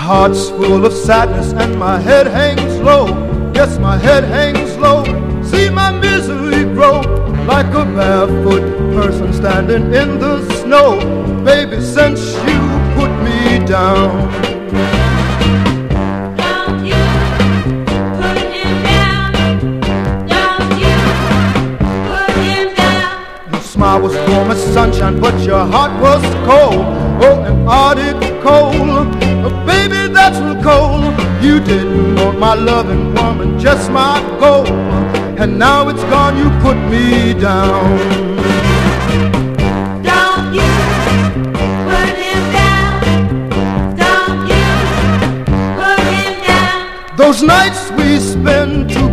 heart's full of sadness and my head hangs low. Yes, my head hangs low. See my misery grow like a barefoot person standing in the snow. Baby, since you put me down. Don't you put him down. Don't you put him down. Your smile was warm as sunshine, but your heart was cold. Oh, an Arctic cold. Oh, baby, that's real cold. You didn't want my loving woman, just my gold. And now it's gone, you put me down. Don't you put him down. Don't you put him down. Those nights we spend together